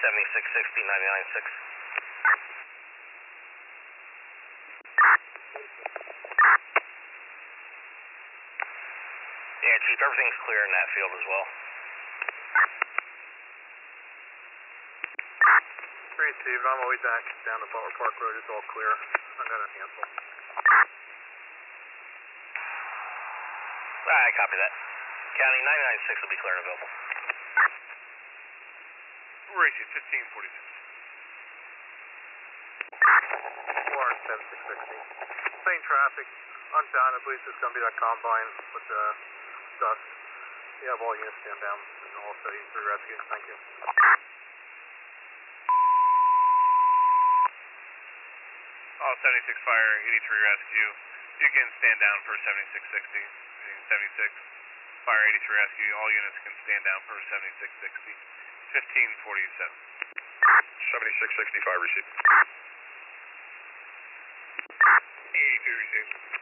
7660, 99.6. Yeah, Chief, everything's clear in that field as well. 3 Steve, on my way back down to Butler Park Road, it's all clear. I'm gonna cancel. I copy that. County 99.6 will be clear and available. We're AC 1546. 47660. Same traffic. Undoubtedly, it's going to be that combine with the dust. You have all units stand down and also 83 rescue. Thank you. All 76 fire, 83 rescue. You can stand down for 7660. 76 fire, 83 rescue. All units can stand down for 7660. 1547. 7665 received. 83 received.